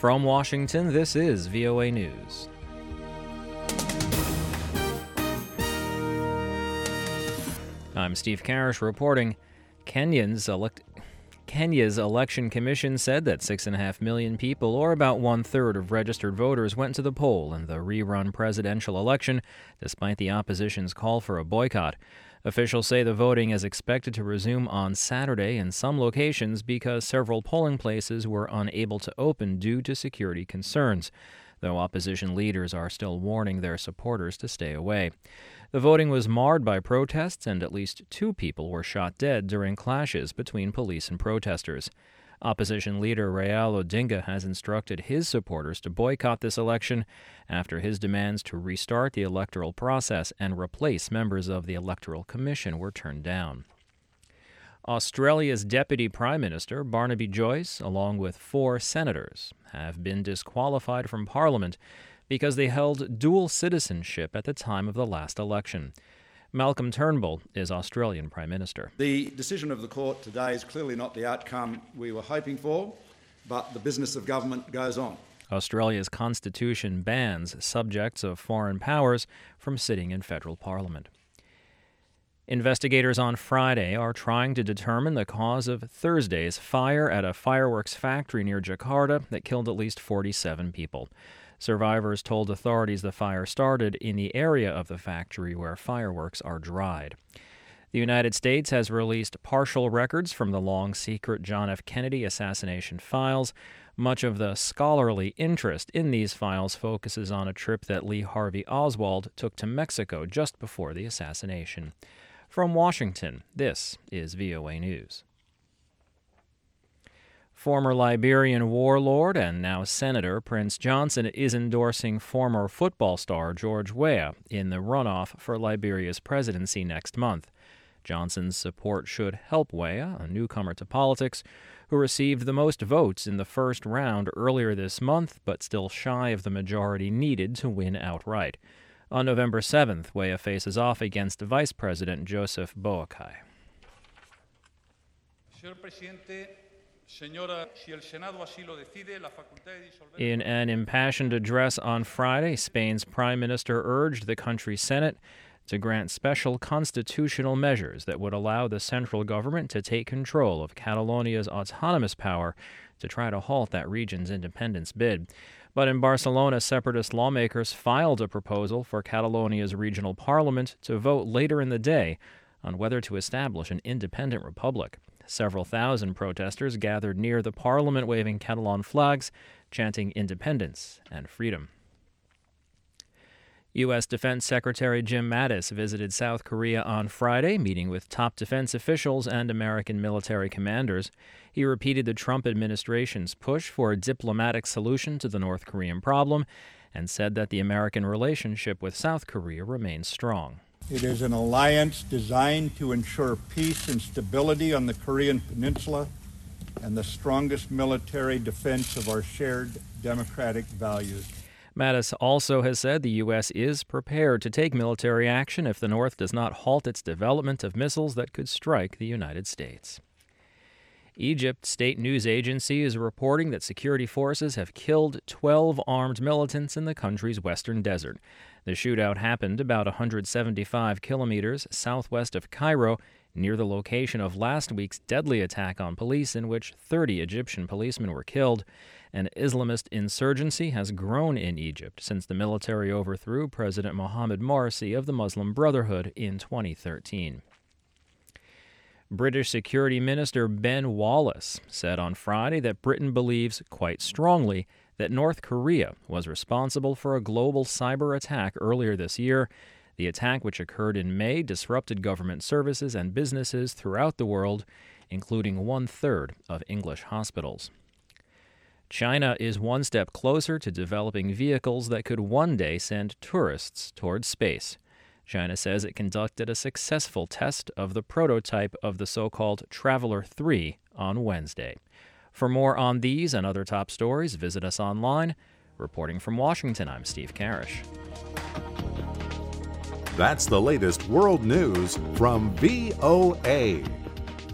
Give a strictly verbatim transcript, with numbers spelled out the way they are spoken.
From Washington, this is V O A News. I'm Steve Karish reporting. Kenya's, elect- Kenya's election commission said that six and a half million people, or about one-third of registered voters, went to the poll in the rerun presidential election, despite the opposition's call for a boycott. Officials say the voting is expected to resume on Saturday in some locations because several polling places were unable to open due to security concerns, though opposition leaders are still warning their supporters to stay away. The voting was marred by protests, and at least two people were shot dead during clashes between police and protesters. Opposition leader Raila Odinga has instructed his supporters to boycott this election after his demands to restart the electoral process and replace members of the Electoral Commission were turned down. Australia's Deputy Prime Minister, Barnaby Joyce, along with four senators, have been disqualified from Parliament because they held dual citizenship at the time of the last election. Malcolm Turnbull is Australian Prime Minister. The decision of the court today is clearly not the outcome we were hoping for, but the business of government goes on. Australia's constitution bans subjects of foreign powers from sitting in federal parliament. Investigators on Friday are trying to determine the cause of Thursday's fire at a fireworks factory near Jakarta that killed at least forty-seven people. Survivors told authorities the fire started in the area of the factory where fireworks are dried. The United States has released partial records from the long-secret John F. Kennedy assassination files. Much of the scholarly interest in these files focuses on a trip that Lee Harvey Oswald took to Mexico just before the assassination. From Washington, this is V O A News. Former Liberian warlord and now Senator Prince Johnson is endorsing former football star George Weah in the runoff for Liberia's presidency next month. Johnson's support should help Weah, a newcomer to politics, who received the most votes in the first round earlier this month, but still shy of the majority needed to win outright. On November seventh, Weah faces off against Vice President Joseph Boakai. Señor Presidente, In an impassioned address on Friday, Spain's prime minister urged the country's Senate to grant special constitutional measures that would allow the central government to take control of Catalonia's autonomous power to try to halt that region's independence bid. But in Barcelona, separatist lawmakers filed a proposal for Catalonia's regional parliament to vote later in the day on whether to establish an independent republic. Several thousand protesters gathered near the parliament waving Catalan flags, chanting independence and freedom. U S. Defense Secretary Jim Mattis visited South Korea on Friday, meeting with top defense officials and American military commanders. He repeated the Trump administration's push for a diplomatic solution to the North Korean problem and said that the American relationship with South Korea remains strong. It is an alliance designed to ensure peace and stability on the Korean Peninsula and the strongest military defense of our shared democratic values. Mattis also has said the U S is prepared to take military action if the North does not halt its development of missiles that could strike the United States. Egypt State News Agency is reporting that security forces have killed twelve armed militants in the country's western desert. The shootout happened about one hundred seventy-five kilometers southwest of Cairo, near the location of last week's deadly attack on police in which thirty Egyptian policemen were killed. An Islamist insurgency has grown in Egypt since the military overthrew President Mohamed Morsi of the Muslim Brotherhood in twenty thirteen. British Security Minister Ben Wallace said on Friday that Britain believes quite strongly that North Korea was responsible for a global cyber attack earlier this year. The attack, which occurred in May, disrupted government services and businesses throughout the world, including one-third of English hospitals. China is one step closer to developing vehicles that could one day send tourists towards space. China says it conducted a successful test of the prototype of the so-called Traveler three on Wednesday. For more on these and other top stories, visit us online. Reporting from Washington, I'm Steve Karish. That's the latest world news from V O A.